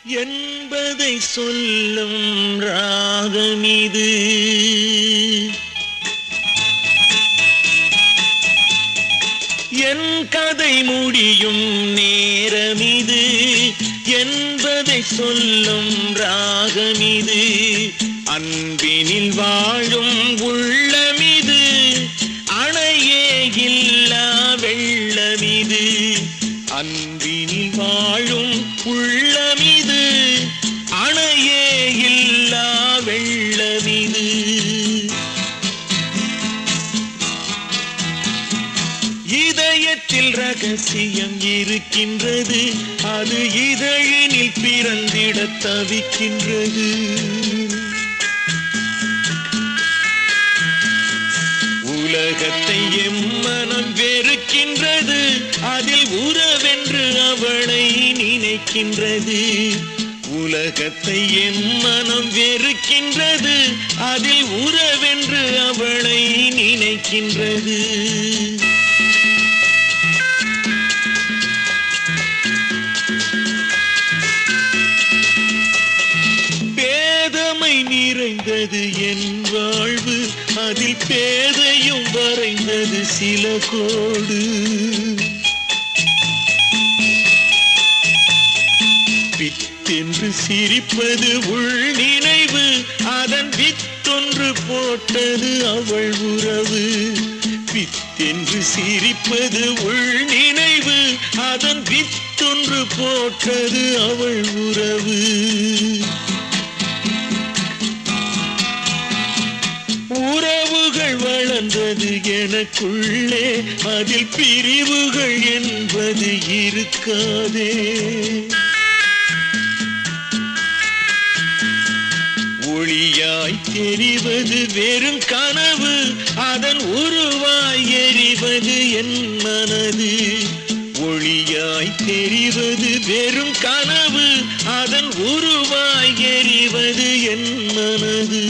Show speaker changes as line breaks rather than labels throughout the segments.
என்பதை சொல்லும் ராகமிது. என் கதை முடியும் நேரமிது என்பதை சொல்லும் ராகமிது. அன்பினில் வாழும் உள்ளமிது, அணையே இல்லா வெள்ளமிது. அன்பினில் வாழும் உள்ளமிது, அணையே இல்லா வெள்ளமிது. இதயத்தில் ரகசியம் இருக்கின்றது, அது இதழினில் பிறந்திட தவிக்கின்றது. உலகத்தை எம்மனம் வெறுக்கின்றது, அதில் உறவென்று அவளை நினைக்கின்றது. உலகத்தை எம்மனம் வெறுக்கின்றது, அதில் உறவென்று அவளை நினைக்கின்றது. பேதமை நிறைந்தது என் வாழ்வு, அதில் பேதையும் வரைந்தது சில கோடு. பித்தென்று சிரிப்பது உள் நினைவு, அதன் வித்தொன்று போட்டது அவள் உறவு. பித்தென்று சிரிப்பது உள் நினைவு, அதன் வித்தொன்று போட்டது அவள் உறவு. உறவுகள் வளர்ந்தது எனக்குள்ளே, அதில் பிரிவுகள் என்பது இருக்காதே. ஒளியாய் தெரிவது வெறும் கனவு, அதன் உருவாய் எறிவது என் மனது. ஒளியாய் தெரிவது வெறும் கனவு, அதன் உருவாய் எறிவது என் மனது.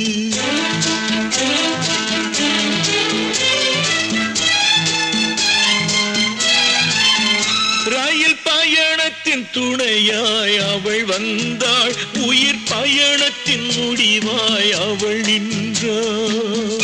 ரயில் பயணத்தின் துணையாய் அவள் வந்தாள், உயிர் பயணத்தின் முடிவாய் அவள் நின்றாள்.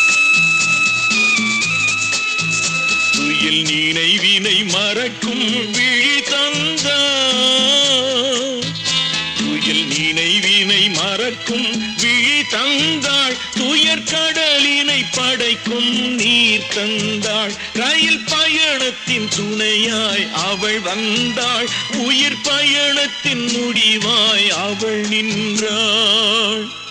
துயில் நினைவினை மறக்கும் விழி தந்தாள். துயில் நினைவினை மறக்கும் விழி தந்தாள். துயர் கடலினை படைக்கும் நீர் தந்தாள். ரயில் பயணத்தின் துணையாய் அவள் வந்தாள், உயிர் பயணத்தின் முடிவாய் அவள் நின்றாள்.